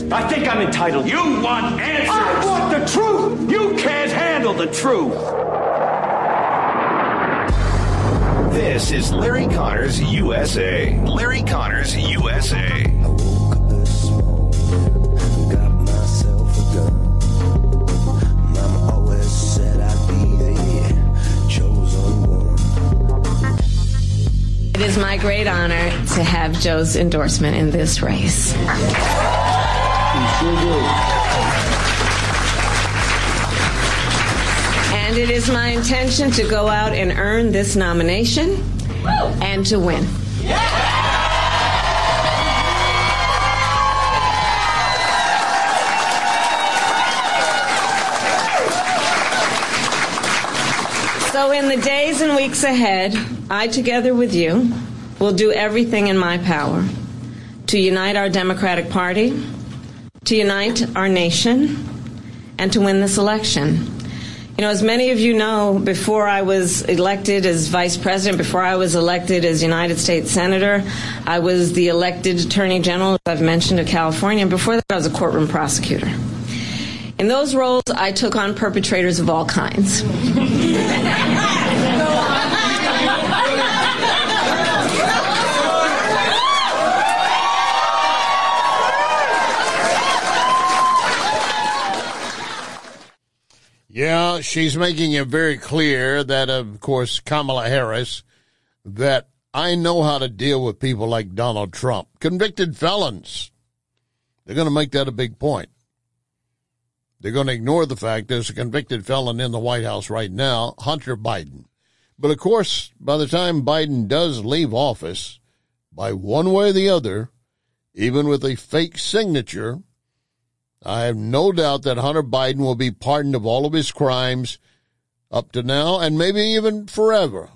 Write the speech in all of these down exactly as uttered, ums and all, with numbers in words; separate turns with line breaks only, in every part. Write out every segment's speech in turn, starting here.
I think I'm entitled.
You want answers.
I want the truth. You can't handle the truth.
This is Larry Connors U S A. Larry Connors U S A.
I woke up this morning, got myself a gun. Mama always said I'd be the chosen one.
It is my great honor to have Joe's endorsement in this race.
You sure do.
And it is my intention to go out and earn this nomination and to win. So in the days and weeks ahead, I, together with you, will do everything in my power to unite our Democratic Party, to unite our nation, and to win this election. You know, as many of you know, before I was elected as vice president, before I was elected as United States Senator, I was the elected Attorney General, as I've mentioned, of California. And before that, I was a courtroom prosecutor. In those roles, I took on perpetrators of all kinds.
Yeah, she's making it very clear that, of course, Kamala Harris, that I know how to deal with people like Donald Trump, convicted felons. They're going to make that a big point. They're going to ignore the fact there's a convicted felon in the White House right now, Hunter Biden. But, of course, by the time Biden does leave office, by one way or the other, even with a fake signature, I have no doubt that Hunter Biden will be pardoned of all of his crimes up to now and maybe even forever.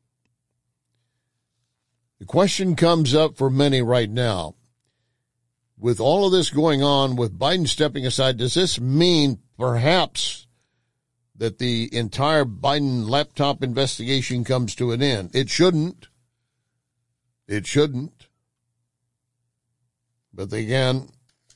The question comes up for many right now. With all of this going on, with Biden stepping aside, does this mean perhaps that the entire Biden laptop investigation comes to an end? It shouldn't. It shouldn't. But again,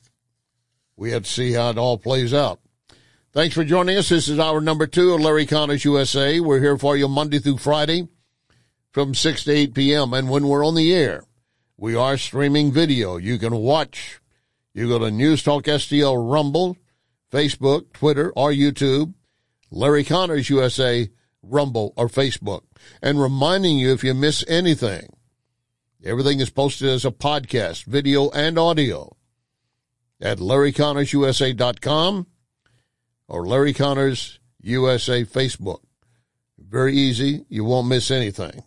we have to see how it all plays out. Thanks for joining us. This is hour number two of Larry Connors U S A. We're here for you Monday through Friday from six to eight p.m. And when we're on the air, we are streaming video. You can watch. You go to News Talk S T L Rumble, Facebook, Twitter, or YouTube, Larry Connors U S A, Rumble, or Facebook. And reminding you, if you miss anything, everything is posted as a podcast, video and audio, at Larry Connors U S A dot com or Larry Connors U S A Facebook. Very easy. You won't miss anything.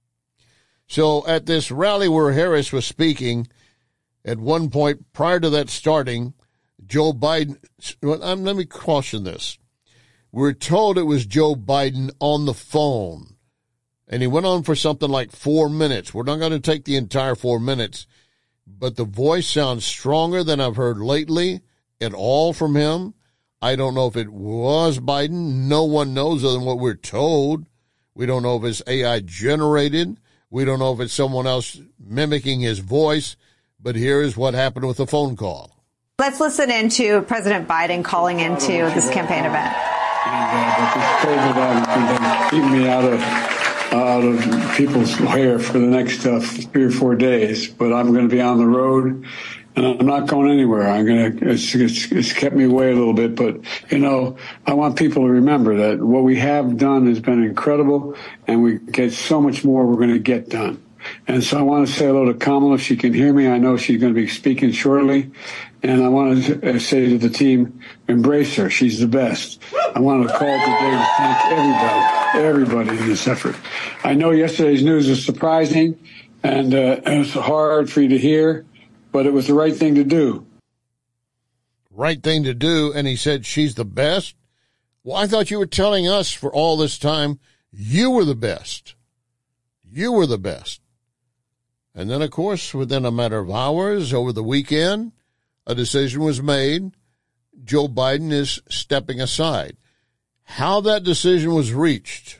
So at this rally where Harris was speaking, at one point prior to that starting, Joe Biden, let me caution this. We're told it was Joe Biden on the phone, and he went on for something like four minutes. We're not going to take the entire four minutes, but the voice sounds stronger than I've heard lately at all from him. I don't know if it was Biden. No one knows other than what we're told. We don't know if it's A I generated. We don't know if it's someone else mimicking his voice. But here is what happened with the phone call.
Let's listen into President Biden calling into this campaign event.
And uh, keep me out of out of people's hair for the next uh, three or four days. But I'm going to be on the road, and I'm not going anywhere. I'm going to. It's, it's, it's kept me away a little bit, but you know, I want people to remember that what we have done has been incredible, and we get so much more we're going to get done. And so I want to say hello to Kamala. If she can hear me, I know she's going to be speaking shortly. And I want to say to the team, embrace her. She's the best. I want to call today to thank everybody, everybody in this effort. I know yesterday's news was surprising, and uh, it was hard for you to hear, but it was the right thing to do.
Right thing to do, and he said she's the best? Well, I thought you were telling us for all this time you were the best. You were the best. And then, of course, within a matter of hours over the weekend, a decision was made. Joe Biden is stepping aside. How that decision was reached,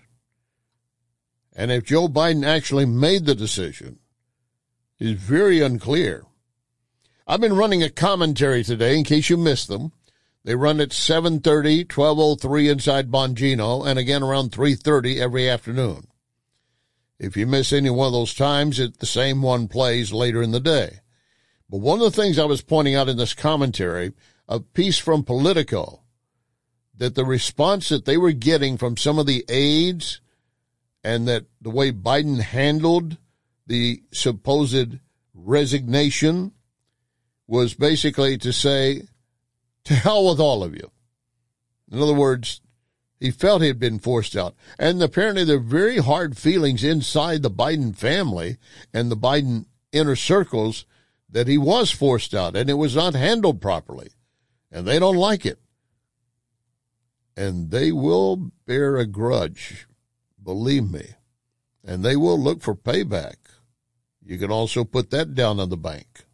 and if Joe Biden actually made the decision, is very unclear. I've been running a commentary today in case you missed them. They run at seven thirty, twelve oh three inside Bongino, and again around three thirty every afternoon. If you miss any one of those times, it, the same one plays later in the day. But one of the things I was pointing out in this commentary, a piece from Politico, that the response that they were getting from some of the aides and that the way Biden handled the supposed resignation was basically to say, to hell with all of you. In other words, he felt he had been forced out. And apparently there are very hard feelings inside the Biden family and the Biden inner circles that he was forced out and it was not handled properly. And they don't like it. And they will bear a grudge, believe me. And they will look for payback. You can also put that down on the bank.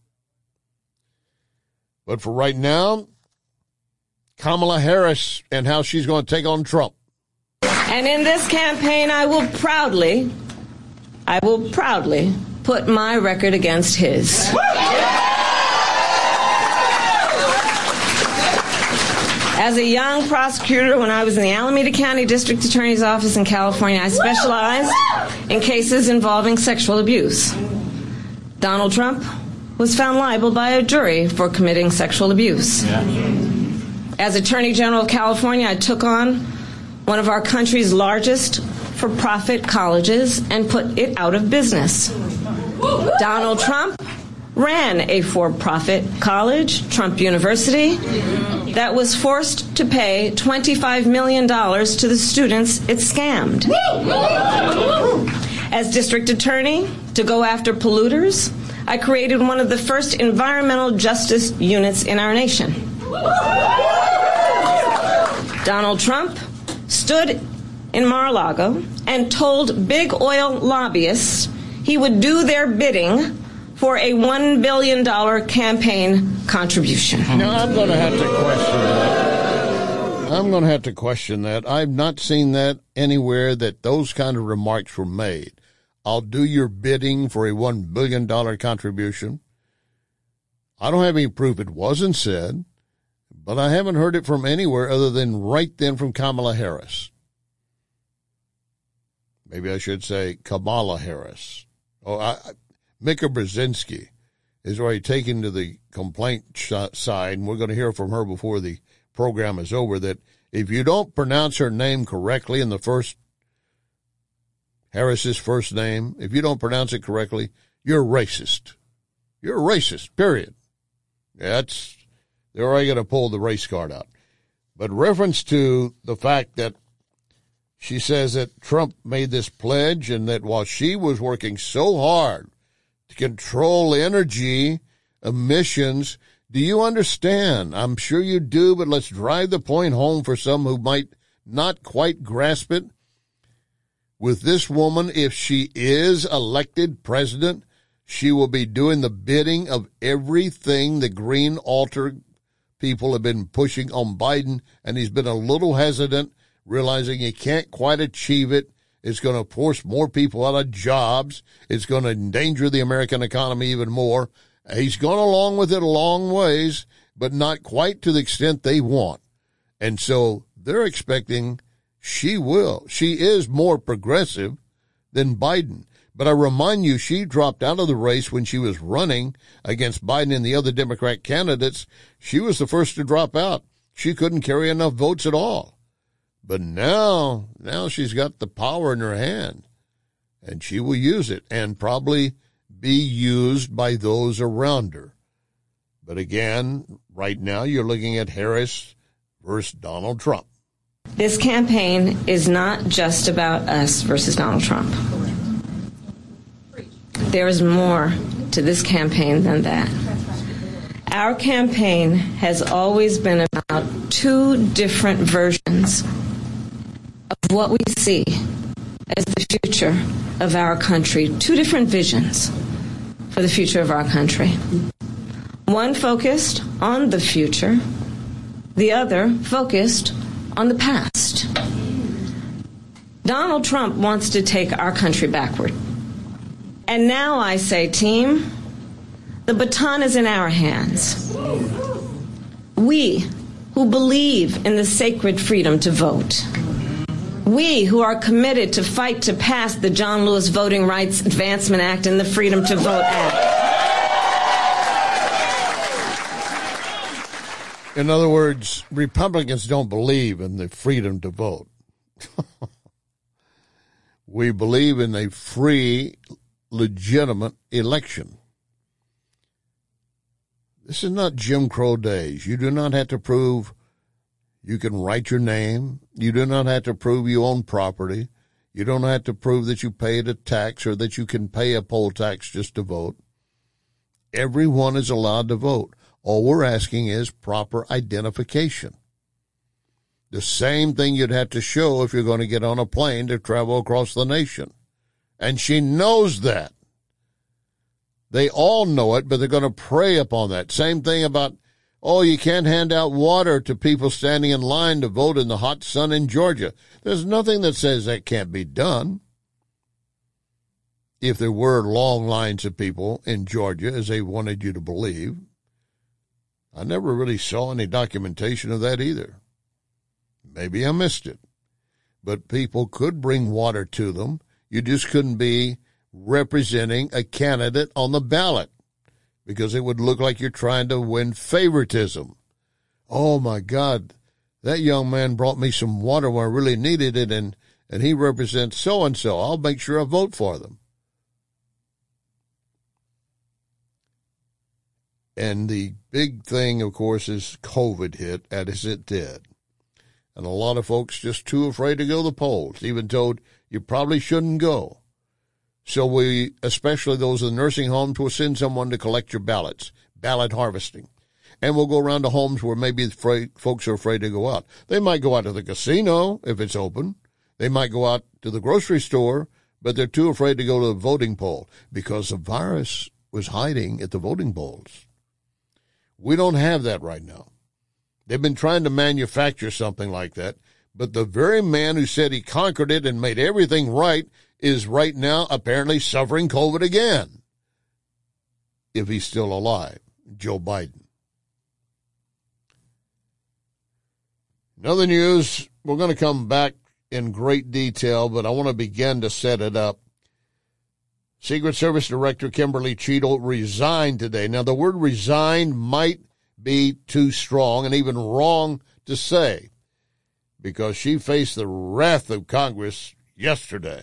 But for right now, Kamala Harris and how she's going to take on Trump.
And in this campaign, I will proudly, I will proudly put my record against his. As a young prosecutor, when I was in the Alameda County District Attorney's Office in California, I specialized in cases involving sexual abuse. Donald Trump was found liable by a jury for committing sexual abuse. Yeah. As Attorney General of California, I took on one of our country's largest for-profit colleges and put it out of business. Donald Trump ran a for-profit college, Trump University, that was forced to pay twenty-five million dollars to the students it scammed. As district attorney, to go after polluters, I created one of the first environmental justice units in our nation. Donald Trump stood in Mar-a-Lago and told big oil lobbyists he would do their bidding for a one billion dollars campaign contribution.
Now, I'm going to have to question that. I'm going to have to question that. I've not seen that anywhere that those kind of remarks were made. I'll do your bidding for a one billion dollars contribution. I don't have any proof it wasn't said, but I haven't heard it from anywhere other than right then from Kamala Harris. Maybe I should say Kamala Harris. Oh, I, Mika Brzezinski is already taken to the complaint sh- side, and we're going to hear from her before the program is over, that if you don't pronounce her name correctly in the first, Harris's first name, if you don't pronounce it correctly, you're racist. You're a racist, period. That's, they're already going to pull the race card out. But reference to the fact that she says that Trump made this pledge and that while she was working so hard to control energy emissions, do you understand? I'm sure you do, but let's drive the point home for some who might not quite grasp it. With this woman, if she is elected president, she will be doing the bidding of everything the green altar people have been pushing on Biden, and he's been a little hesitant, realizing he can't quite achieve it. It's going to force more people out of jobs. It's going to endanger the American economy even more. He's gone along with it a long ways, but not quite to the extent they want. And so they're expecting she will. She is more progressive than Biden. But I remind you, she dropped out of the race when she was running against Biden and the other Democrat candidates. She was the first to drop out. She couldn't carry enough votes at all. But now, now she's got the power in her hand, and she will use it and probably be used by those around her. But again, right now you're looking at Harris versus Donald Trump.
This campaign is not just about us versus Donald Trump. There is more to this campaign than that. Our campaign has always been about two different versions of what we see as the future of our country, two different visions for the future of our country. One focused on the future, the other focused on the past. Donald Trump wants to take our country backward. And now I say, team, The baton is in our hands. We who believe in the sacred freedom to vote. We who are committed to fight to pass the John Lewis Voting Rights Advancement Act and the Freedom to Vote Act.
In other words, Republicans don't believe in the freedom to vote. We believe in a free, legitimate election. This is not Jim Crow days. You do not have to prove you can write your name. You do not have to prove you own property. You don't have to prove that you paid a tax or that you can pay a poll tax just to vote. Everyone is allowed to vote. All we're asking is proper identification. The same thing you'd have to show if you're going to get on a plane to travel across the nation. And she knows that. They all know it, but they're going to prey upon that. Same thing about, oh, you can't hand out water to people standing in line to vote in the hot sun in Georgia. There's nothing that says that can't be done. If there were long lines of people in Georgia, as they wanted you to believe. I never really saw any documentation of that either. Maybe I missed it. But people could bring water to them. You just couldn't be representing a candidate on the ballot because it would look like you're trying to win favoritism. Oh, my God, that young man brought me some water when I really needed it, and, and he represents so-and-so. I'll make sure I vote for them. And the big thing, of course, is COVID hit as it did. And a lot of folks just too afraid to go to the polls, even told you probably shouldn't go. So we, especially those in nursing homes, will send someone to collect your ballots, ballot harvesting. And we'll go around to homes where maybe afraid, folks are afraid to go out. They might go out to the casino if it's open. They might go out to the grocery store, but they're too afraid to go to the voting poll because the virus was hiding at the voting polls. We don't have that right now. They've been trying to manufacture something like that, but the very man who said he conquered it and made everything right is right now apparently suffering COVID again, if he's still alive, Joe Biden. In other news, we're going to come back in great detail, but I want to begin to set it up. Secret Service Director Kimberly Cheadle resigned today. Now, the word resigned might be too strong and even wrong to say because she faced the wrath of Congress yesterday.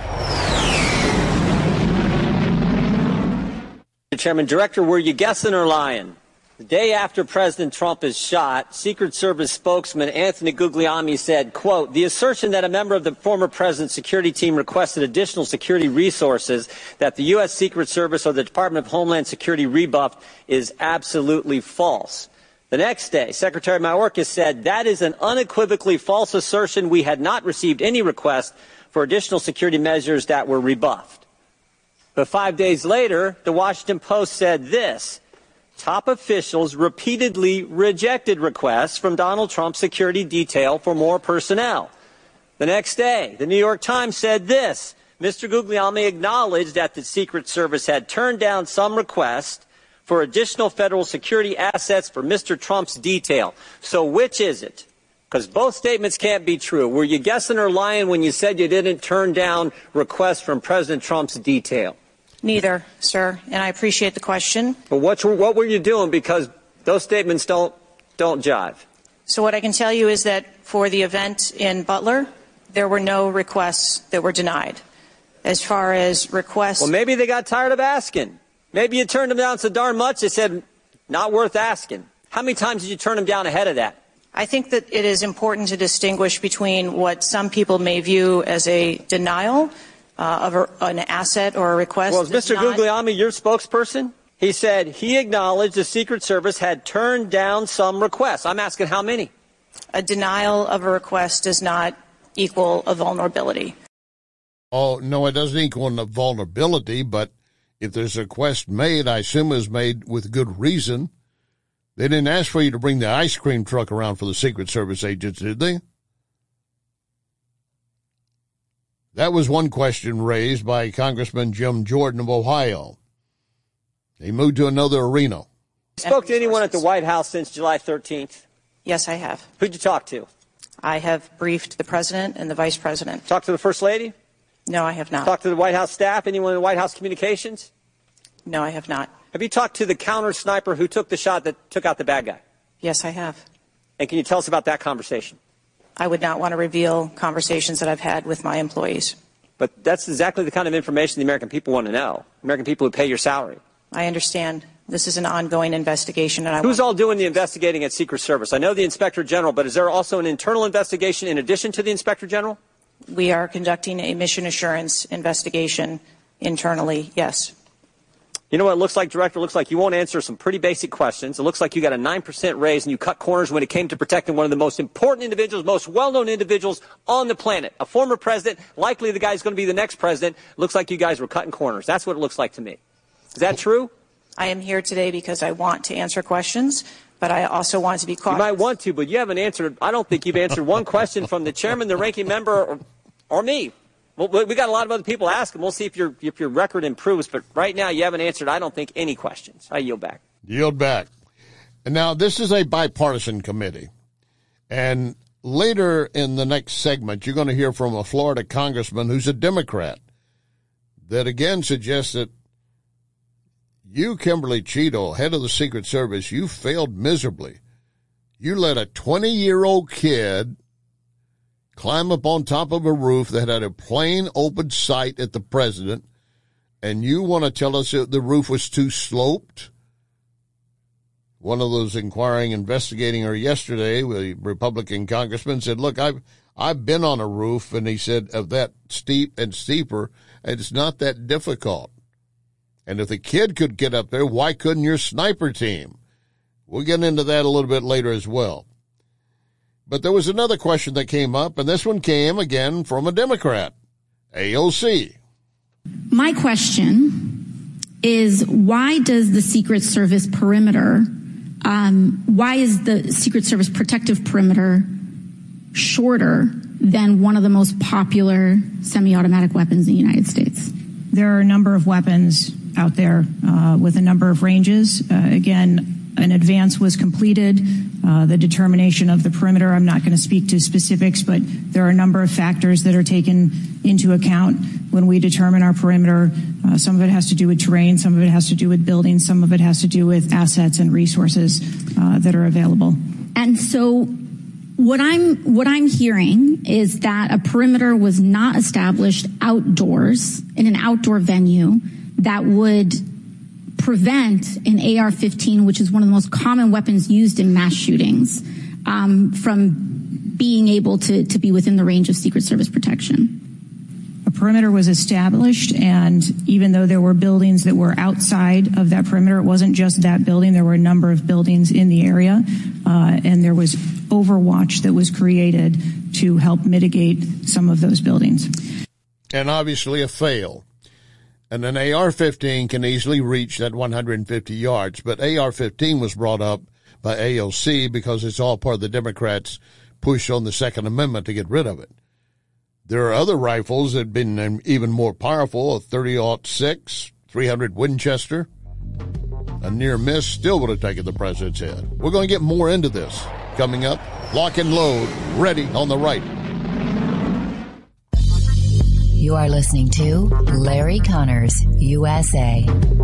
Mister Chairman, Director, were you guessing or lying? The day after President Trump is shot, Secret Service spokesman Anthony Guglielmi said, quote, the assertion that a member of the former president's security team requested additional security resources that the U S. Secret Service or the Department of Homeland Security rebuffed is absolutely false. The next day, Secretary Mayorkas said that is an unequivocally false assertion. We had not received any request for additional security measures that were rebuffed. But five days later, the Washington Post said this. Top officials repeatedly rejected requests from Donald Trump's security detail for more personnel. The next day, the New York Times said this. Mister Guglielmi acknowledged that the Secret Service had turned down some requests for additional federal security assets for Mister Trump's detail. So which is it? Because both statements can't be true. Were you guessing or lying when you said you didn't turn down requests from President Trump's detail?
Neither, sir, and I appreciate the question.
But what, what were you doing? Because those statements don't, don't jive.
So what I can tell you is that for the event in Butler, there were no requests that were denied. As far as requests...
Well, maybe they got tired of asking. Maybe you turned them down so darn much they said, not worth asking. How many times did you turn them down ahead of that?
I think that it is important to distinguish between what some people may view as a denial Uh, of a, an asset or a request.
Well, is Mister
Not...
Guglielmi your spokesperson? He said he acknowledged the Secret Service had turned down some requests. I'm asking how many?
A denial of a request does not equal a vulnerability.
Oh, no, it doesn't equal a vulnerability, but if there's a request made, I assume it was made with good reason. They didn't ask for you to bring the ice cream truck around for the Secret Service agents, did they? That was one question raised by Congressman Jim Jordan of Ohio. He moved to another arena.
Spoke to anyone at the White House since July thirteenth?
Yes, I have.
Who'd you talk to?
I have briefed the president and the vice president.
Talked to the First Lady?
No, I have not.
Talked to the White House staff? Anyone in the White House communications?
No, I have not.
Have you talked to the counter sniper who took the shot that took out the bad guy?
Yes, I have.
And can you tell us about that conversation?
I would not want to reveal conversations that I've had with my employees.
But that's exactly the kind of information the American people want to know. American people who pay your salary.
I understand. This is an ongoing investigation. And I
Who's
want-
all doing the investigating at Secret Service? I know the Inspector General, but is there also an internal investigation in addition to the Inspector General?
We are conducting a mission assurance investigation internally, yes.
You know what it looks like, Director? It looks like you won't answer some pretty basic questions. It looks like you got a nine percent raise and you cut corners when it came to protecting one of the most important individuals, most well-known individuals on the planet. A former president, likely the guy who's going to be the next president. Looks like you guys were cutting corners. That's what it looks like to me. Is that true?
I am here today because I want to answer questions, but I also want to be cautious.
You might want to, but you haven't answered. I don't think you've answered one question from the chairman, the ranking member, or, or me. Well, we got a lot of other people asking. We'll see if your if your record improves. But right now, you haven't answered, I don't think, any questions. I yield back.
Yield back. And now, this is a bipartisan committee. And later in the next segment, you're going to hear from a Florida congressman who's a Democrat that again suggests that you, Kimberly Cheeto, head of the Secret Service, you failed miserably. You let a twenty-year-old kid climb up on top of a roof that had a plain open sight at the president, and you want to tell us that the roof was too sloped? One of those inquiring, investigating her yesterday, the Republican congressman, said, look, I've, I've been on a roof, and he said, of that steep and steeper, and it's not that difficult. And if the kid could get up there, why couldn't your sniper team? We'll get into that a little bit later as well. But there was another question that came up, and this one came again from a Democrat, A O C.
My question is, why does the Secret Service perimeter, um, why is the Secret Service protective perimeter shorter than one of the most popular semi-automatic weapons in the United States?
There are a number of weapons out there uh, with a number of ranges. Uh, again, an advance was completed. Uh, the determination of the perimeter, I'm not going to speak to specifics, but there are a number of factors that are taken into account when we determine our perimeter. Uh, some of it has to do with terrain, some of it has to do with buildings, some of it has to do with assets and resources uh, that are available.
And so what I'm what I'm hearing is that a perimeter was not established outdoors in an outdoor venue that would prevent an A R fifteen, which is one of the most common weapons used in mass shootings, um, from being able to, to be within the range of Secret Service protection.
A perimeter was established, and even though there were buildings that were outside of that perimeter, it wasn't just that building. There were a number of buildings in the area, uh, and there was overwatch that was created to help mitigate some of those buildings.
And obviously a fail. And an A R fifteen can easily reach that one hundred fifty yards, but A R fifteen was brought up by A O C because it's all part of the Democrats' push on the Second Amendment to get rid of it. There are other rifles that have been even more powerful, a thirty aught six, three hundred Winchester. A near miss still would have taken the president's head. We're going to get more into this coming up. Lock and load, ready on the right.
You are listening to Larry Connors, U S A.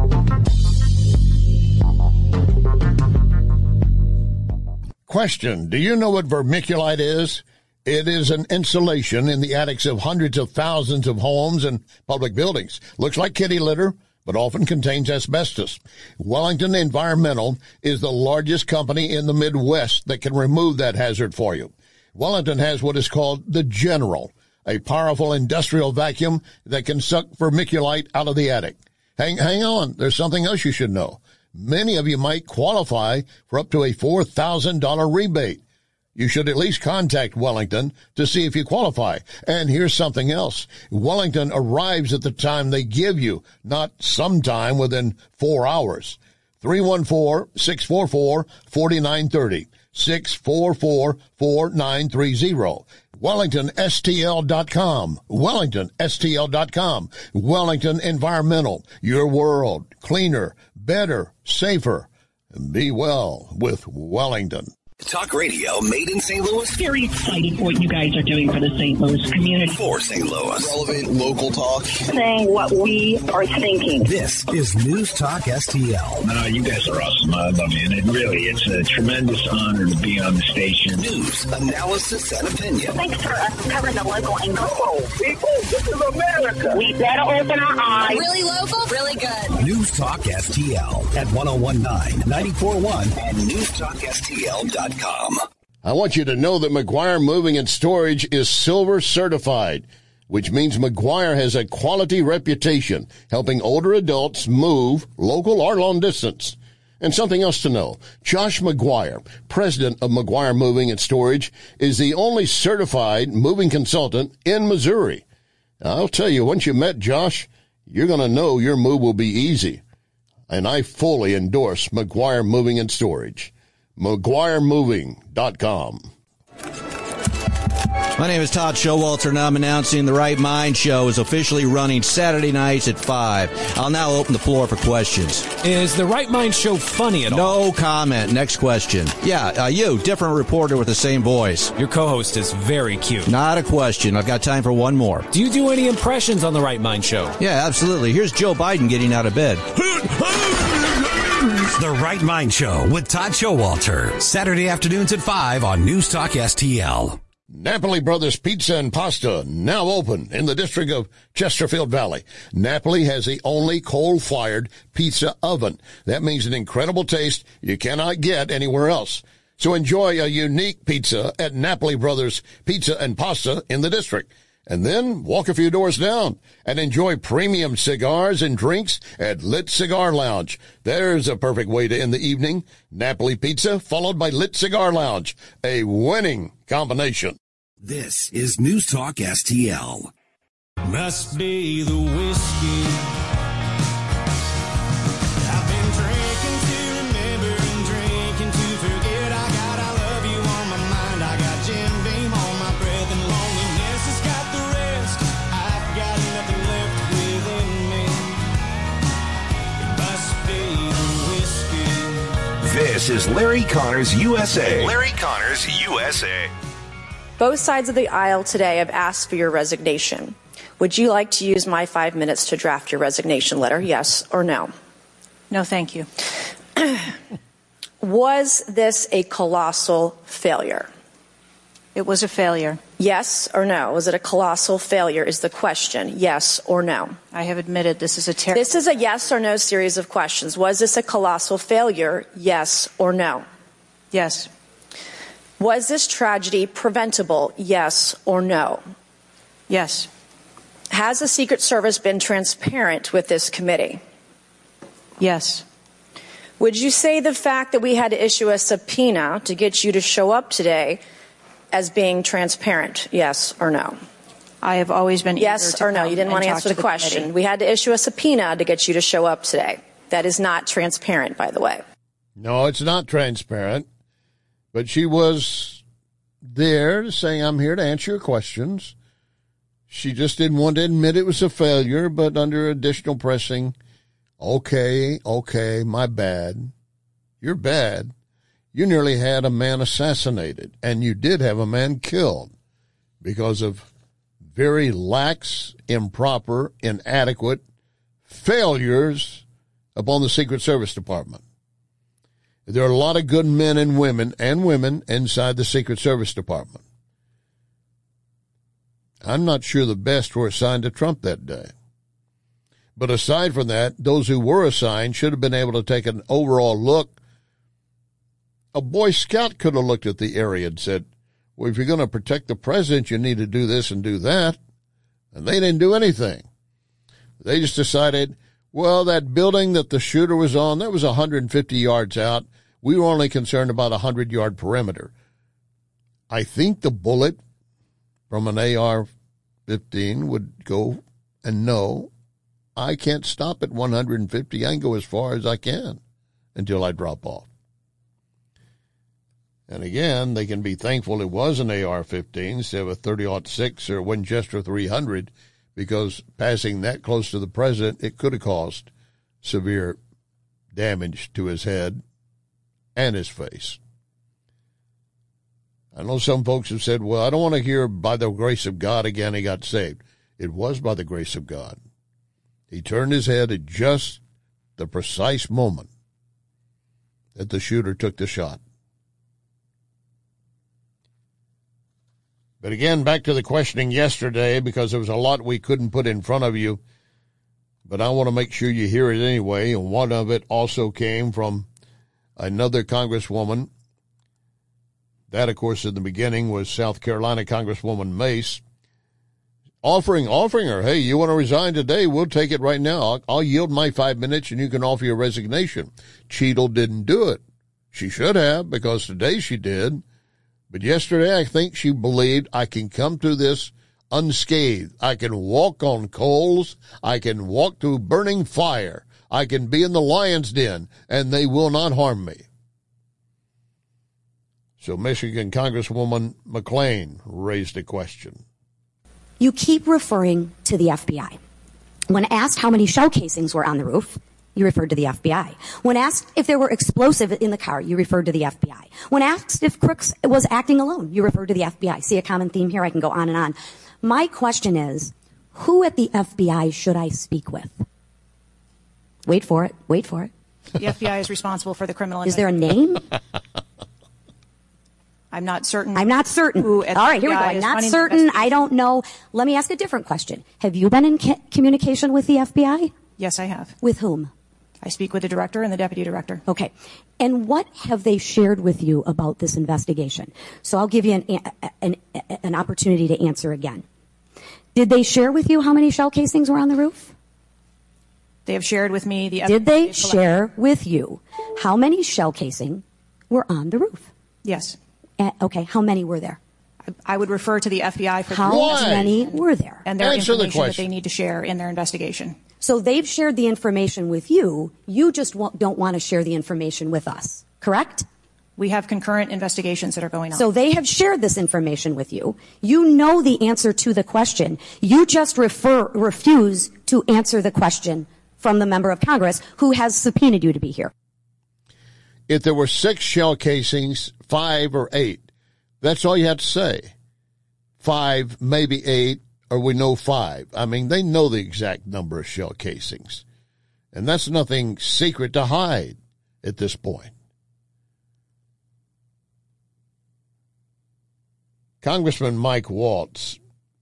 Question, do you know what vermiculite is? It is an insulation in the attics of hundreds of thousands of homes and public buildings. Looks like kitty litter, but often contains asbestos. Wellington Environmental is the largest company in the Midwest that can remove that hazard for you. Wellington has what is called the General, a powerful industrial vacuum that can suck vermiculite out of the attic. Hang, hang on, there's something else you should know. Many of you might qualify for up to a four thousand dollars rebate. You should at least contact Wellington to see if you qualify. And here's something else. Wellington arrives at the time they give you, not sometime within four hours. three one four, six four four, four nine three zero. six four four, four nine three zero. Wellington S T L dot com. Wellington S T L dot com. Wellington Environmental. Your world. Cleaner, better, safer. Be well with Wellington.
Talk radio made in Saint Louis.
Very excited for what you guys are doing for the Saint Louis community.
For Saint Louis. Relevant local talk.
Saying what we are thinking.
This is News Talk S T L.
No, you guys are awesome. I love you. And it really, it's a tremendous honor to be on the station.
News, analysis, and opinion.
Thanks for us covering the local angle.
Oh, people, this is America.
We better open our eyes.
Really local, really good.
News Talk S T L at one oh one nine, ninety-four point one and news talk S T L dot com.
I want you to know that McGuire Moving and Storage is silver certified, which means McGuire has a quality reputation helping older adults move local or long distance. And something else to know, Josh McGuire, president of McGuire Moving and Storage, is the only certified moving consultant in Missouri. I'll tell you, once you met Josh, you're going to know your move will be easy. And I fully endorse McGuire Moving and Storage. McGuire Moving dot com.
My name is Todd Showalter, and I'm announcing the Right Mind Show is officially running Saturday nights at five. I'll now open the floor for questions.
Is the Right Mind Show funny at all?
No comment. Next question. Yeah, uh, you, different reporter with the same voice.
Your co-host is very cute.
Not a question. I've got time for one more.
Do you do any impressions on the Right Mind Show?
Yeah, absolutely. Here's Joe Biden getting out of bed.
The Right Mind Show with Todd Showalter. Saturday afternoons at five on News Talk S T L.
Napoli Brothers Pizza and Pasta, now open in the district of Chesterfield Valley. Napoli has the only coal-fired pizza oven. That means an incredible taste you cannot get anywhere else. So enjoy a unique pizza at Napoli Brothers Pizza and Pasta in the district. And then walk a few doors down and enjoy premium cigars and drinks at Lit Cigar Lounge. There's a perfect way to end the evening. Napoli Pizza followed by Lit Cigar Lounge. A winning combination.
This is News Talk S T L.
Must be the whiskey. I've been drinking to remember and drinking to forget. I got I love you on my mind. I got Jim Beam on my breath, and loneliness has got the rest. I've got nothing left within me. It must be the whiskey.
This is Larry Connors U S A. Larry Connors U S A.
Both sides of the aisle today have asked for your resignation. Would you like to use my five minutes to draft your resignation letter, yes or no?
No, thank you.
Was this a colossal failure?
It was a failure.
Yes or no? Was it a colossal failure is the question. Yes or no?
I have admitted this is a terrible...
This is a yes or no series of questions. Was this a colossal failure? Yes or no?
Yes.
Was this tragedy preventable? Yes or no?
Yes.
Has the Secret Service been transparent with this committee?
Yes.
Would you say the fact that we had to issue a subpoena to get you to show up today as being transparent? Yes or no?
I have always been
yes or no. You didn't want to answer the, the question. Committee. We had to issue a subpoena to get you to show up today. That is not transparent, by the way.
No, it's not transparent. But she was there saying, I'm here to answer your questions. She just didn't want to admit it was a failure, but under additional pressing, okay, okay, my bad. You're bad. You nearly had a man assassinated, and you did have a man killed because of very lax, improper, inadequate failures upon the Secret Service Department. There are a lot of good men and women and women inside the Secret Service Department. I'm not sure the best were assigned to Trump that day. But aside from that, those who were assigned should have been able to take an overall look. A Boy Scout could have looked at the area and said, well, if you're going to protect the president, you need to do this and do that. And they didn't do anything. They just decided, well, that building that the shooter was on, that was one hundred fifty yards out. We were only concerned about a one hundred-yard perimeter. I think the bullet from an A R fifteen would go and no, I can't stop at one hundred fifty. I can go as far as I can until I drop off. And again, they can be thankful it was an A R fifteen instead of a thirty aught six or Winchester three hundred, because passing that close to the president, it could have caused severe damage to his head and his face. I know some folks have said, well, I don't want to hear by the grace of God again he got saved. It was by the grace of God. He turned his head at just the precise moment that the shooter took the shot. But again, back to the questioning yesterday, because there was a lot we couldn't put in front of you, but I want to make sure you hear it anyway. And one of it also came from another Congresswoman. That, of course, in the beginning was South Carolina Congresswoman Mace, offering offering her, hey, you want to resign today? We'll take it right now. I'll, I'll yield my five minutes and you can offer your resignation. Cheadle didn't do it. She should have, because today she did. But yesterday, I think she believed, I can come to this unscathed. I can walk on coals. I can walk through burning fire. I can be in the lion's den, and they will not harm me. So Michigan Congresswoman McClain raised a question.
You keep referring to the F B I. When asked how many shell casings were on the roof, you referred to the F B I. When asked if there were explosives in the car, you referred to the F B I. When asked if Crooks was acting alone, you referred to the F B I. See a common theme here? I can go on and on. My question is, who at the F B I should I speak with? Wait for it. Wait for it.
The F B I is responsible for the criminal
Is there a name?
I'm not certain.
I'm not certain. All right, here we go. I'm not certain. I don't know. Let me ask a different question. Have you been in ca- communication with the F B I?
Yes, I have.
With whom?
I speak with the director and the deputy director.
Okay. And what have they shared with you about this investigation? So I'll give you an, an, an opportunity to answer again. Did they share with you how many shell casings were on the roof?
They have shared with me the...
Did they share with you how many shell casing were on the roof?
Yes.
Uh, okay. How many were there?
I would refer to the F B I for...
How
Why?
many were there?
And their
Answer the
information that
question.
they need to share in their investigation.
So they've shared the information with you. You just wa- don't want to share the information with us, correct?
We have concurrent investigations that are going on.
So they have shared this information with you. You know the answer to the question. You just refer, refuse to answer the question from the member of Congress who has subpoenaed you to be here.
If there were six shell casings, five or eight, that's all you have to say. Five, maybe eight, or we know five. I mean, they know the exact number of shell casings. And that's nothing secret to hide at this point. Congressman Mike Waltz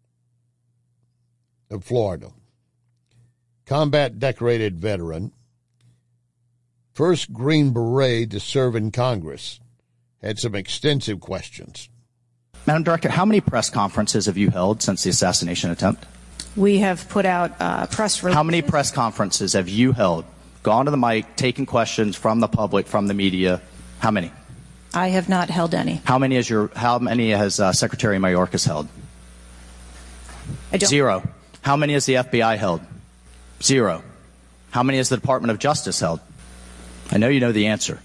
of Florida, combat decorated veteran, first Green Beret to serve in Congress, had some extensive questions.
Madam Director, how many press conferences have you held since the assassination attempt?
We have put out uh, press releases.
How many press conferences have you held? Gone to the mic, taken questions from the public, from the media. How many?
I have not held any.
How many has your? How many has uh, Secretary Mayorkas held?
I don't.
Zero. How many has the F B I held? Zero. How many has the Department of Justice held? I know you know the answer.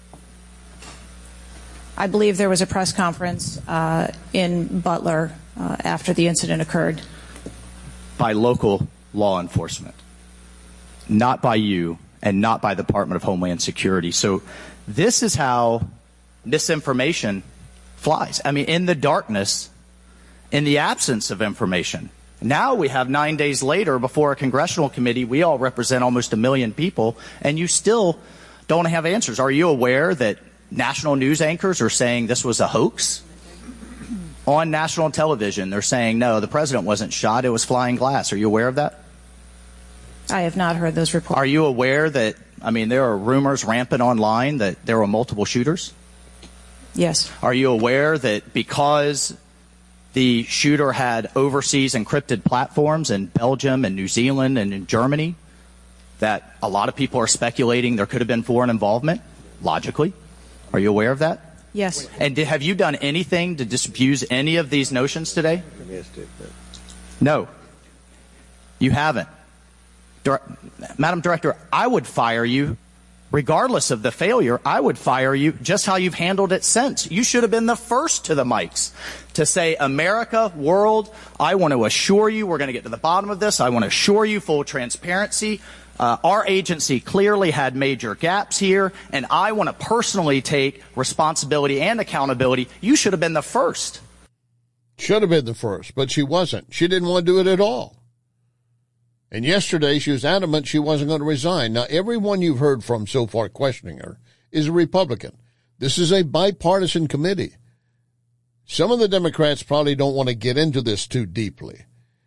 I believe there was a press conference uh, in Butler uh, after the incident occurred.
By local law enforcement, not by you and not by the Department of Homeland Security. So this is how misinformation flies. I mean, in the darkness, in the absence of information. Now we have nine days later before a congressional committee, we all represent almost a million people, and you still don't have answers. Are you aware that national news anchors are saying this was a hoax? On national television, they're saying, no, the president wasn't shot, it was flying glass. Are you aware of that?
I have not heard those reports.
Are you aware that, I mean, there are rumors rampant online that there were multiple shooters?
Yes.
Are you aware that because the shooter had overseas encrypted platforms in Belgium and New Zealand and in Germany, that a lot of people are speculating there could have been foreign involvement, logically? Are you aware of that?
Yes.
And did, have you done anything to disabuse any of these notions today? No. You haven't. Dir- Madam Director, I would fire you regardless of the failure, I would fire you just how you've handled it since. You should have been the first to the mics to say, America, world, I want to assure you we're going to get to the bottom of this. I want to assure you full transparency. Uh, our agency clearly had major gaps here, and I want to personally take responsibility and accountability. You should have been the first.
Should have been the first, but she wasn't. She didn't want to do it at all. And yesterday she was adamant she wasn't going to resign. Now, everyone you've heard from so far questioning her is a Republican. This is a bipartisan committee. Some of the Democrats probably don't want to get into this too deeply.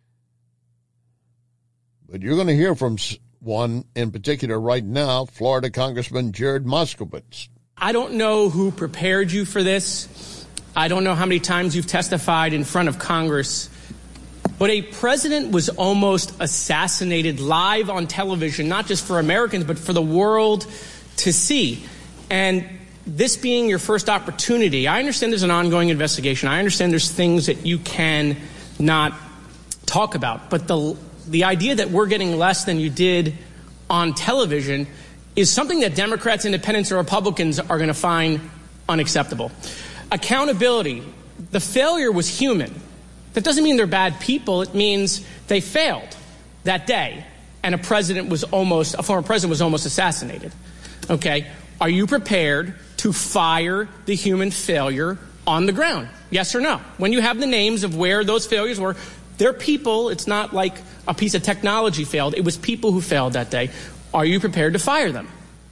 But you're going to hear from one in particular right now, Florida Congressman Jared Moskowitz.
I don't know who prepared you for this. I don't know how many times you've testified in front of Congress. But a president was almost assassinated live on television, not just for Americans, but for the world to see. And this being your first opportunity, I understand there's an ongoing investigation. I understand there's things that you can not talk about. But the the idea that we're getting less than you did on television is something that Democrats, Independents, or Republicans are going to find unacceptable. Accountability. The failure was human. That doesn't mean they're bad people. It means they failed that day, and a president was almost, a former president was almost assassinated. Okay? Are you prepared to fire the human failure on the ground? Yes or no? When you have the names of where those failures were, they're people. It's not like a piece of technology failed. It was people who failed that day. Are you prepared to fire them?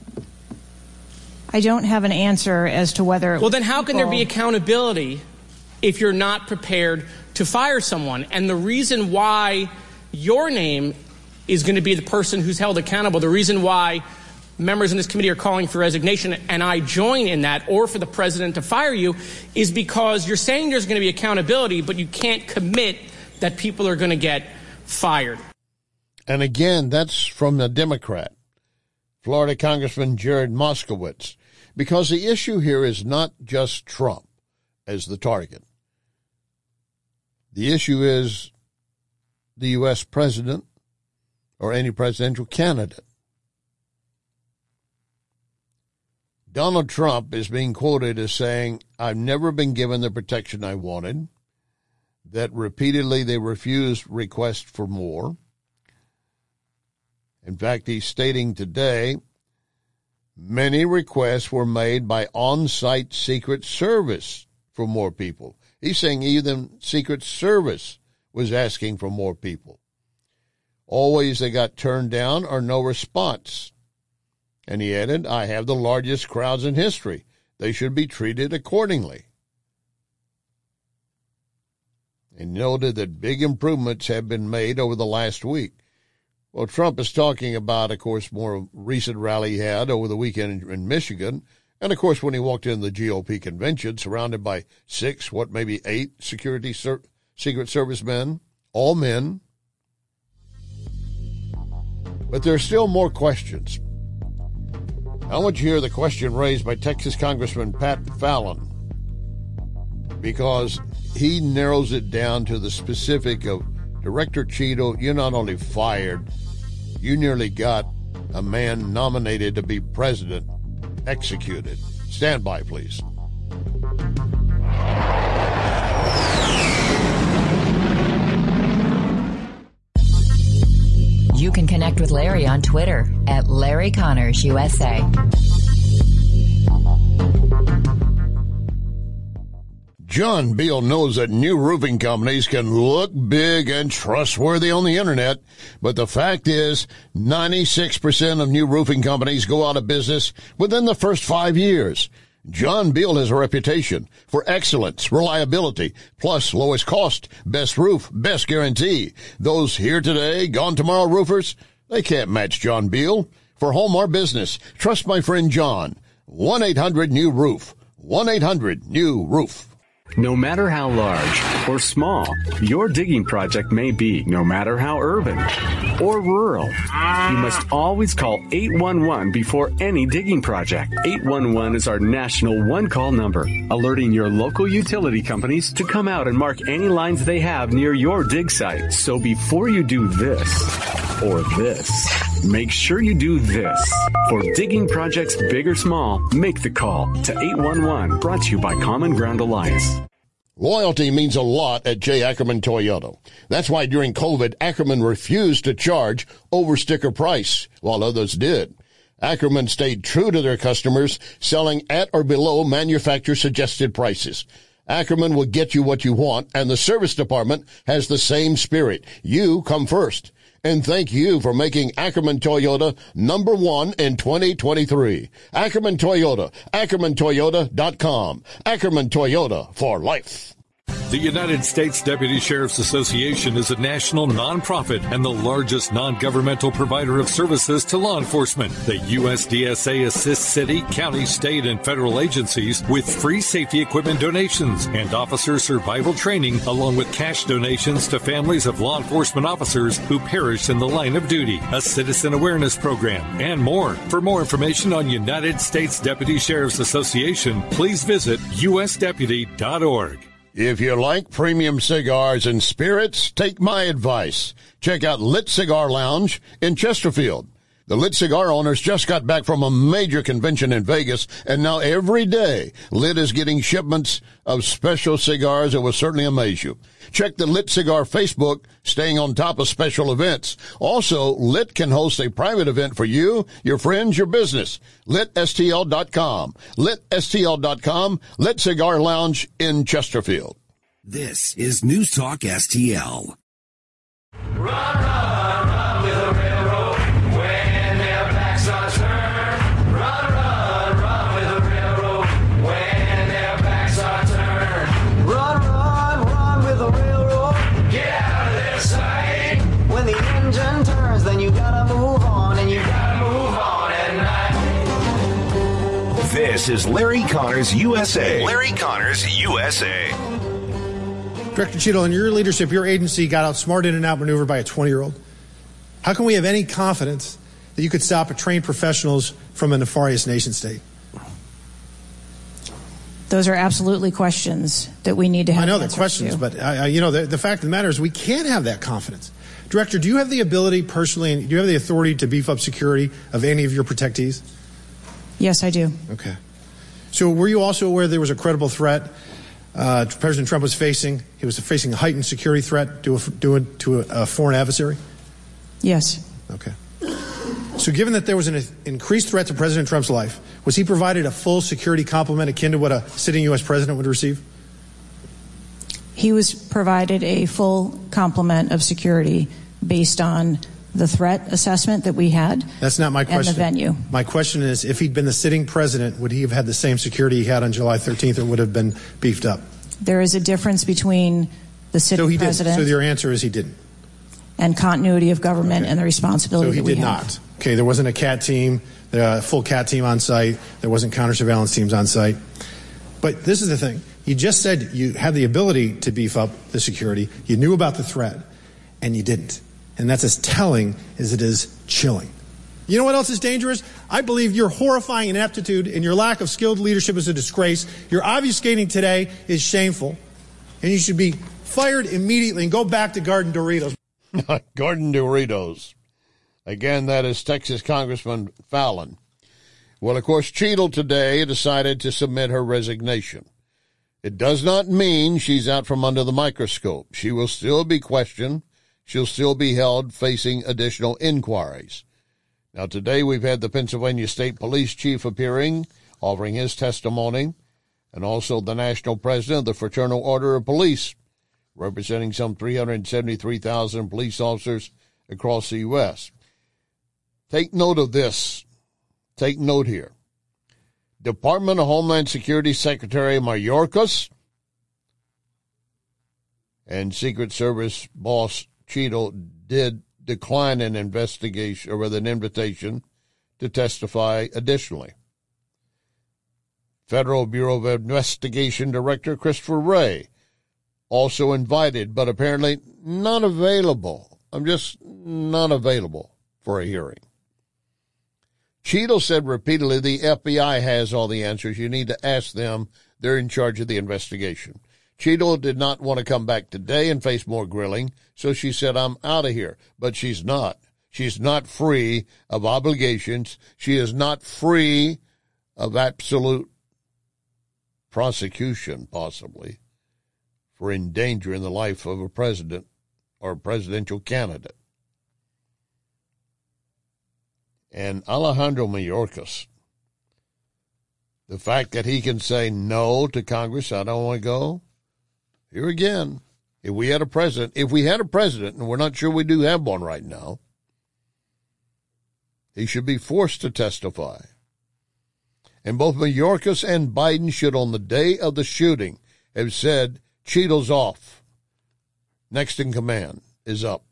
I don't have an answer as to whether...
Well, then how can there be accountability if you're not prepared to fire someone? And the reason why your name is going to be the person who's held accountable, the reason why members in this committee are calling for resignation, and I join in that, or for the president to fire you, is because you're saying there's going to be accountability, but you can't commit that people are going to get fired.
And again, that's from the Democrat, Florida Congressman Jared Moskowitz, because the issue here is not just Trump as the target. The issue is the U S president or any presidential candidate. Donald Trump is being quoted as saying, I've never been given the protection I wanted, that repeatedly they refused requests for more. In fact, he's stating today, many requests were made by on-site Secret Service for more people. He's saying even Secret Service was asking for more people. Always they got turned down or no response. And he added, I have the largest crowds in history. They should be treated accordingly. And noted that big improvements have been made over the last week. Well, Trump is talking about, of course, more recent rally he had over the weekend in Michigan. And, of course, when he walked in the G O P convention, surrounded by six, what, maybe eight security ser- Secret Service men, all men. But there are still more questions. I want you to hear the question raised by Texas Congressman Pat Fallon, because he narrows it down to the specific of Director Cheadle, you're not only fired, you nearly got a man nominated to be president executed. Stand by, please.
You can connect with Larry on Twitter at Larry Connors U S A.
John Beal knows that new roofing companies can look big and trustworthy on the internet, but the fact is ninety-six percent of new roofing companies go out of business within the first five years. John Beal has a reputation for excellence, reliability, plus lowest cost, best roof, best guarantee. Those here today, gone tomorrow roofers, they can't match John Beal. For home or business, trust my friend John. one eight hundred new roof. one eight hundred new roof.
No matter how large or small your digging project may be, no matter how urban or rural, you must always call eight one one before any digging project. eight one one is our national one-call number, alerting your local utility companies to come out and mark any lines they have near your dig site. So before you do this or this, make sure you do this. For digging projects big or small, make the call to eight one one, brought to you by Common Ground Alliance.
Loyalty means a lot at J. Ackerman Toyota. That's why during COVID, Ackerman refused to charge over sticker price, while others did. Ackerman stayed true to their customers, selling at or below manufacturer-suggested prices. Ackerman will get you what you want, and the service department has the same spirit. You come first. And thank you for making Ackerman Toyota number one in twenty twenty-three. Ackerman Toyota, ackerman toyota dot com. Ackerman Toyota for life.
The United States Deputy Sheriff's Association is a national nonprofit and the largest non-governmental provider of services to law enforcement. The U S D S A assists city, county, state, and federal agencies with free safety equipment donations and officer survival training, along with cash donations to families of law enforcement officers who perished in the line of duty, a citizen awareness program, and more. For more information on United States Deputy Sheriff's Association, please visit u s deputy dot org.
If you like premium cigars and spirits, take my advice. Check out Lit Cigar Lounge in Chesterfield. The Lit Cigar owners just got back from a major convention in Vegas, and now every day, Lit is getting shipments of special cigars that will certainly amaze you. Check the Lit Cigar Facebook, staying on top of special events. Also, Lit can host a private event for you, your friends, your business. lit s t l dot com. lit s t l dot com. Lit Cigar Lounge in Chesterfield.
This is News Talk S T L.
Run, run, run with a railroad when their backs are turned. Run, run, run with a railroad when their backs are turned. Run, run, run with a railroad. Get out of their sight. When the engine turns, then you gotta move on, and you gotta move on at night.
This is Larry Connors U S A. Larry Connors U S A.
Director Cheadle, in your leadership, your agency got outsmarted and outmaneuvered by a twenty-year-old. How can we have any confidence that you could stop a trained professionals from a nefarious nation state?
Those are absolutely questions that we need to have.
I know they're questions, to. but uh, you know the, the fact of the matter is we can't have that confidence. Director, do you have the ability personally, and do you have the authority to beef up security of any of your protectees?
Yes, I do.
Okay. So were you also aware there was a credible threat Uh, President Trump was facing? He was facing a heightened security threat to a, to a, to a, a foreign adversary?
Yes.
Okay. So given that there was an increased threat to President Trump's life, was he provided a full security complement akin to what a sitting U S president would receive?
He was provided a full complement of security based on the threat assessment that we had.
That's not my question.
And the venue.
My question is, if he'd been the sitting president, would he have had the same security he had on July thirteenth, or would have been beefed up?
There is a difference between the sitting
so he
president.
Didn't. So your answer is he didn't.
And continuity of government okay. and the responsibility
so he
that we
did
have.
not. Okay, there wasn't a CAT team, a full CAT team on site. There wasn't counter surveillance teams on site. But this is the thing. You just said you had the ability to beef up the security. You knew about the threat, and you didn't. And that's as telling as it is chilling. You know what else is dangerous? I believe your horrifying ineptitude and your lack of skilled leadership is a disgrace. Your obfuscating today is shameful. And you should be fired immediately and go back to Garden Doritos.
Garden Doritos. Again, that is Texas Congressman Fallon. Well, of course, Cheadle today decided to submit her resignation. It does not mean she's out from under the microscope. She will still be questioned. She'll still be held facing additional inquiries. Now, today we've had the Pennsylvania State Police Chief appearing, offering his testimony, and also the National President of the Fraternal Order of Police, representing some three hundred seventy-three thousand police officers across the U S Take note of this. Take note here. Department of Homeland Security Secretary Mayorkas and Secret Service boss Cheadle did decline an investigation, or rather an invitation, to testify additionally. Federal Bureau of Investigation Director Christopher Wray also invited, but apparently not available. I'm just not available for a hearing. Cheadle said repeatedly the F B I has all the answers. You need to ask them. They're in charge of the investigation. Cheadle did not want to come back today and face more grilling, so she said, I'm out of here. But she's not. She's not free of obligations. She is not free of absolute prosecution, possibly, for endangering the life of a president or a presidential candidate. And Alejandro Mayorkas, the fact that he can say no to Congress, I don't want to go, here again, if we had a president, if we had a president, and we're not sure we do have one right now, he should be forced to testify. And both Mayorkas and Biden should, on the day of the shooting, have said, Cheadle's off. Next in command is up.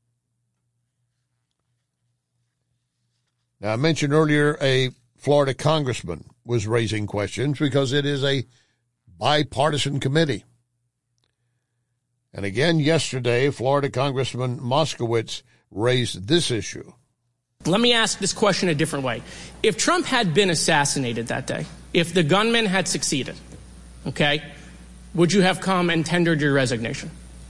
Now, I mentioned earlier a Florida congressman was raising questions because it is a bipartisan committee. And again, yesterday, Florida Congressman Moskowitz raised this issue.
Let me ask this question a different way. If Trump had been assassinated that day, if the gunman had succeeded, okay, would you have come and tendered your resignation?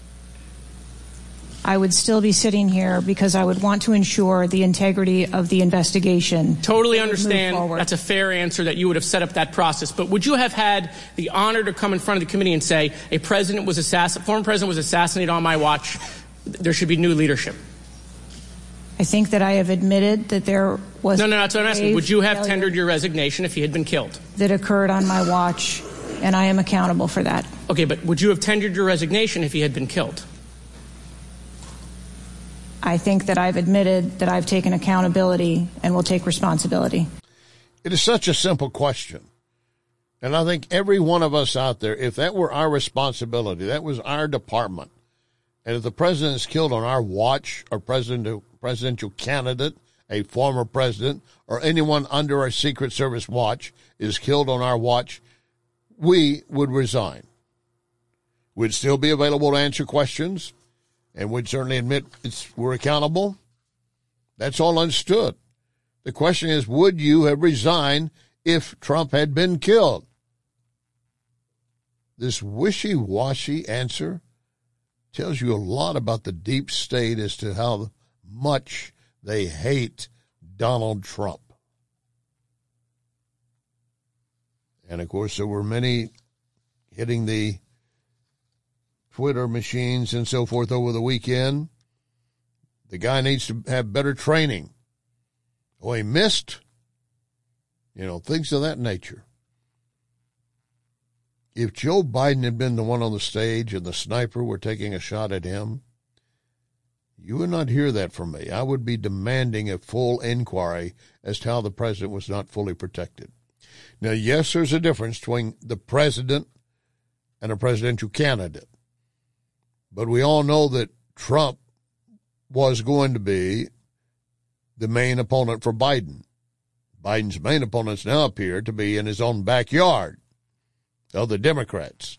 I would still be sitting here because I would want to ensure the integrity of the investigation.
Totally understand. That's a fair answer that you would have set up that process. But would you have had the honor to come in front of the committee and say, a president was assassinated, former president was assassinated on my watch, there should be new leadership?
I think that I have admitted that there was
no, no, that's what I'm asking. Would you have tendered your resignation if he had been killed?
That occurred on my watch, and I am accountable for that.
Okay, but would you have tendered your resignation if he had been killed?
I think that I've admitted that I've taken accountability and will take responsibility.
It is such a simple question. And I think every one of us out there, if that were our responsibility, that was our department, and if the president is killed on our watch, or president, presidential candidate, a former president, or anyone under our Secret Service watch is killed on our watch, we would resign. We'd still be available to answer questions, and we'd certainly admit it's, we're accountable. That's all understood. The question is, would you have resigned if Trump had been killed? This wishy-washy answer tells you a lot about the deep state as to how much they hate Donald Trump. And, of course, there were many hitting the Twitter machines and so forth over the weekend. The guy needs to have better training. Oh, he missed? You know, things of that nature. If Joe Biden had been the one on the stage and the sniper were taking a shot at him, you would not hear that from me. I would be demanding a full inquiry as to how the president was not fully protected. Now, yes, there's a difference between the president and a presidential candidate. But we all know that Trump was going to be the main opponent for Biden. Biden's main opponents now appear to be in his own backyard of the Democrats.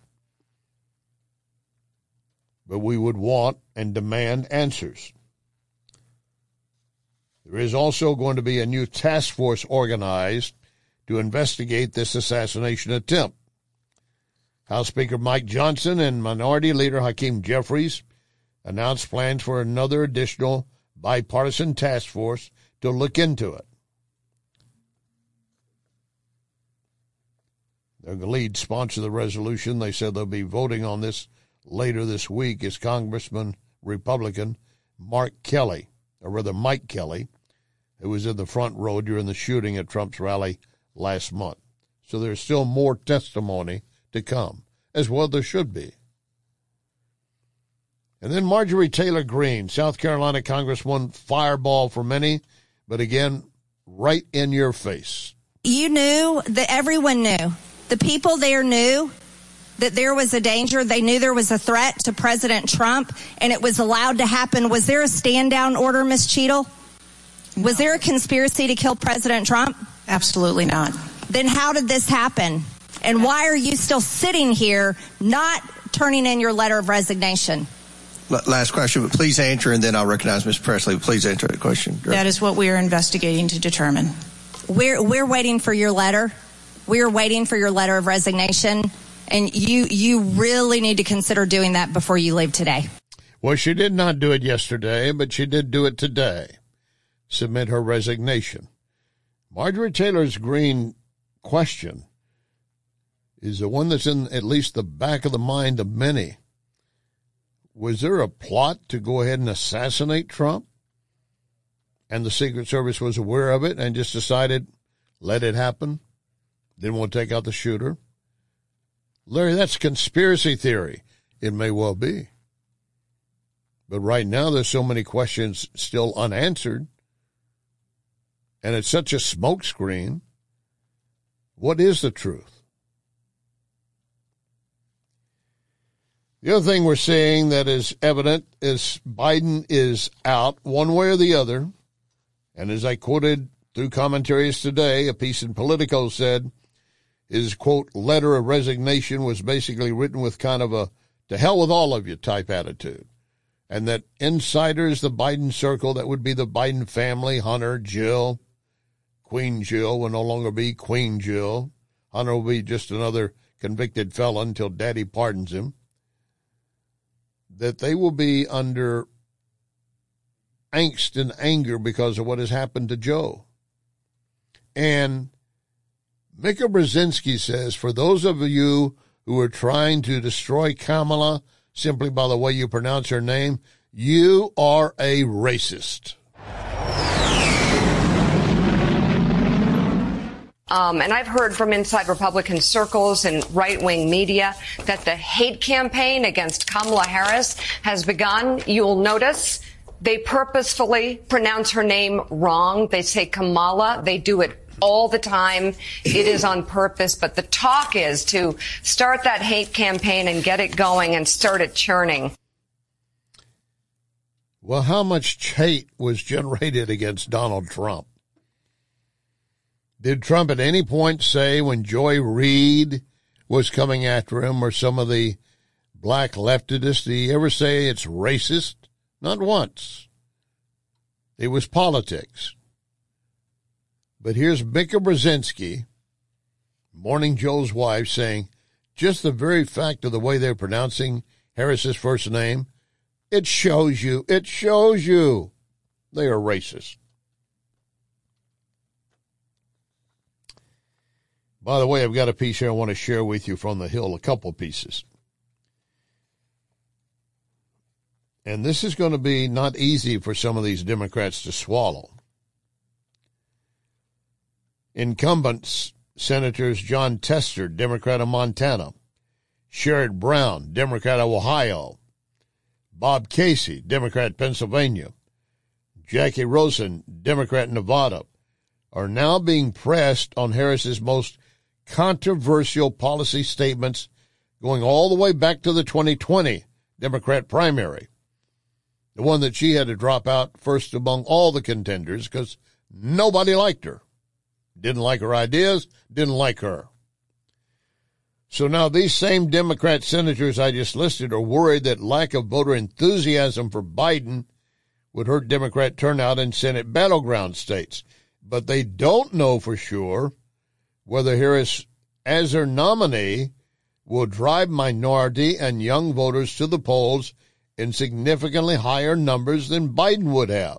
But we would want and demand answers. There is also going to be a new task force organized to investigate this assassination attempt. House Speaker Mike Johnson and Minority Leader Hakeem Jeffries announced plans for another additional bipartisan task force to look into it. They're the lead sponsor of the resolution. They said they'll be voting on this later this week is Congressman Republican Mark Kelly, or rather Mike Kelly, who was in the front row during the shooting at Trump's rally last month. So there's still more testimony to come, as well there should be. And then Marjorie Taylor Greene, South Carolina Congresswoman, fireball for many, but again, right in your face.
You knew that everyone knew. The people there knew that there was a danger. They knew there was a threat to President Trump, and it was allowed to happen. Was there a stand-down order, Miz Cheadle? No. Was there a conspiracy to kill President Trump?
Absolutely not.
Then how did this happen? And why are you still sitting here not turning in your letter of resignation?
Last question, but please answer, and then I'll recognize Miz Presley. Please answer the question.
That is what we are investigating to determine.
We're, we're waiting for your letter. We're waiting for your letter of resignation. And you you really need to consider doing that before you leave today.
Well, she did not do it yesterday, but she did do it today. submit her resignation. Marjorie Taylor Greene's question is the one that's in at least the back of the mind of many. Was there a plot to go ahead and assassinate Trump? And the Secret Service was aware of it and just decided, let it happen? Didn't want to take out the shooter? Larry, that's conspiracy theory. It may well be. But right now there's so many questions still unanswered. And it's such a smokescreen. What is the truth? The other thing we're seeing that is evident is Biden is out one way or the other. And as I quoted through commentaries today, a piece in Politico said his, quote, letter of resignation was basically written with kind of a to hell with all of you type attitude. And that insiders, the Biden circle, that would be the Biden family, Hunter, Jill, Queen Jill will no longer be Queen Jill. Hunter will be just another convicted felon until daddy pardons him. That they will be under angst and anger because of what has happened to Joe. And Mika Brzezinski says, for those of you who are trying to destroy Kamala simply by the way you pronounce her name, you are a racist.
Um, and I've heard from inside Republican circles and right-wing media that the hate campaign against Kamala Harris has begun. You'll notice they purposefully pronounce her name wrong. They say Kamala. They do it all the time. It is on purpose. But the talk is to start that hate campaign and get it going and start it churning.
Well, how much hate was generated against Donald Trump? Did Trump at any point say when Joy Reid was coming after him or some of the black leftists, did he ever say it's racist? Not once. It was politics. But here's Mika Brzezinski, Morning Joe's wife, saying just the very fact of the way they're pronouncing Harris's first name, it shows you, it shows you they are racist. By the way, I've got a piece here I want to share with you from the Hill, a couple pieces. And this is going to be not easy for some of these Democrats to swallow. Incumbents, Senators John Tester, Democrat of Montana, Sherrod Brown, Democrat of Ohio, Bob Casey, Democrat Pennsylvania, Jackie Rosen, Democrat Nevada, are now being pressed on Harris's most controversial policy statements going all the way back to the twenty twenty Democrat primary, the one that she had to drop out first among all the contenders because nobody liked her. Didn't like her ideas, didn't like her. So now these same Democrat senators I just listed are worried that lack of voter enthusiasm for Biden would hurt Democrat turnout in Senate battleground states. But they don't know for sure whether Harris, as their nominee, will drive minority and young voters to the polls in significantly higher numbers than Biden would have.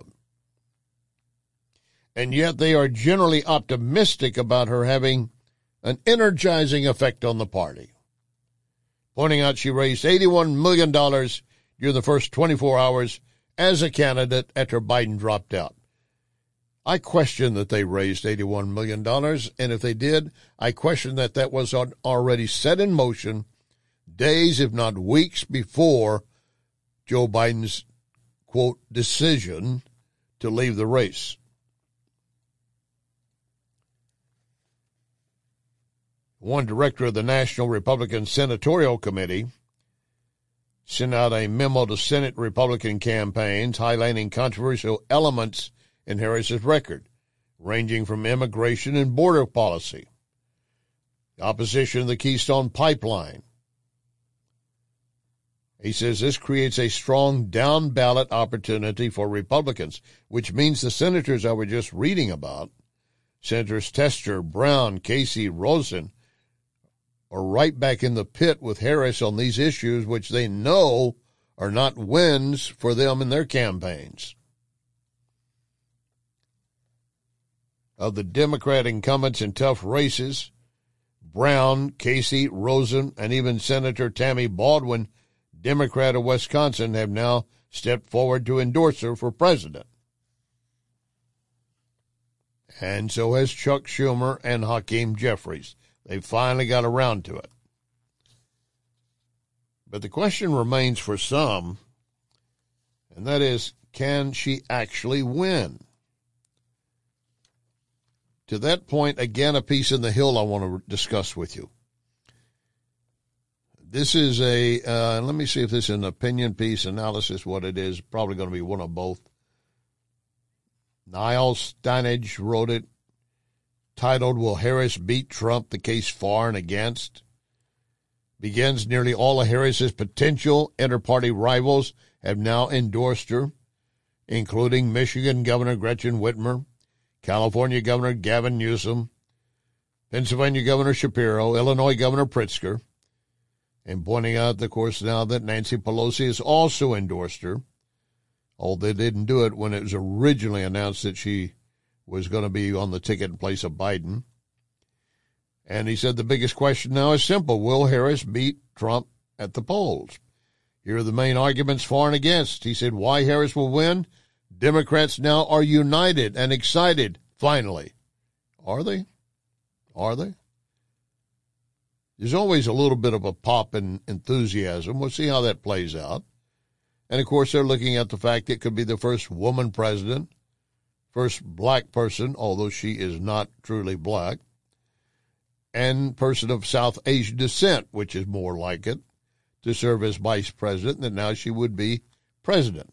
And yet they are generally optimistic about her having an energizing effect on the party, pointing out she raised eighty-one million dollars during the first twenty-four hours as a candidate after Biden dropped out. I question that they raised eighty-one million dollars, and if they did, I question that that was already set in motion days, if not weeks, before Joe Biden's, quote, decision to leave the race. One director of the National Republican Senatorial Committee sent out a memo to Senate Republican campaigns highlighting controversial elements in Harris's record, ranging from immigration and border policy, opposition to the Keystone Pipeline. He says this creates a strong down-ballot opportunity for Republicans, which means the senators I was just reading about, Senators Tester, Brown, Casey, Rosen, are right back in the pit with Harris on these issues, which they know are not wins for them in their campaigns. of the Democrat incumbents in tough races, Brown, Casey, Rosen, and even Senator Tammy Baldwin, Democrat of Wisconsin, have now stepped forward to endorse her for president. And so has Chuck Schumer and Hakeem Jeffries. They finally got around to it. But the question remains for some, and that is, can she actually win? To that point, again, a piece in the Hill I want to discuss with you. This is a, uh, let me see if this is an opinion piece, analysis, what it is. Probably going to be one of both. Niall Steinage wrote it, titled, Will Harris Beat Trump? The Case For and Against. Begins, nearly all of Harris's potential inter-party rivals have now endorsed her, including Michigan Governor Gretchen Whitmer, California Governor Gavin Newsom, Pennsylvania Governor Shapiro, Illinois Governor Pritzker, and pointing out, of course, now that Nancy Pelosi has also endorsed her, although they didn't do it when it was originally announced that she was going to be on the ticket in place of Biden. And he said the biggest question now is simple. Will Harris beat Trump at the polls? Here are the main arguments for and against. He said why Harris will win. Democrats now are united and excited, finally. Are they? Are they? There's always a little bit of a pop in enthusiasm. We'll see how that plays out. And, of course, they're looking at the fact it could be the first woman president, first black person, although she is not truly black, and person of South Asian descent, which is more like it, to serve as vice president, and now she would be president.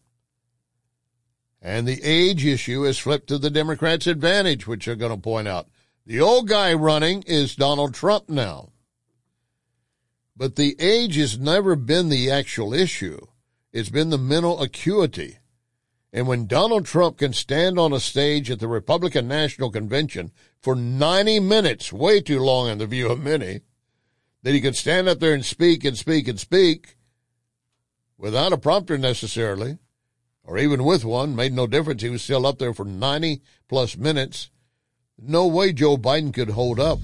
And the age issue is flipped to the Democrats' advantage, which they're going to point out. The old guy running is Donald Trump now. But the age has never been the actual issue. It's been the mental acuity. And when Donald Trump can stand on a stage at the Republican National Convention for ninety minutes, way too long in the view of many, that he could stand up there and speak and speak and speak without a prompter necessarily, or even with one, made no difference. He was still up there for ninety plus minutes. No way Joe Biden could hold up.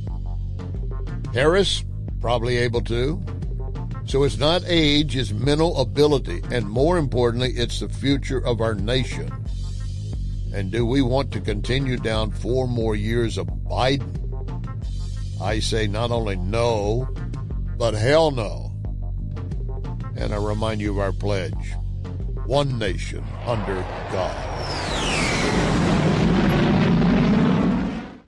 Harris, probably able to. So it's not age, it's mental ability. And more importantly, it's the future of our nation. And do we want to continue down four more years of Biden? I say not only no, but hell no. And I remind you of our pledge. One nation under God.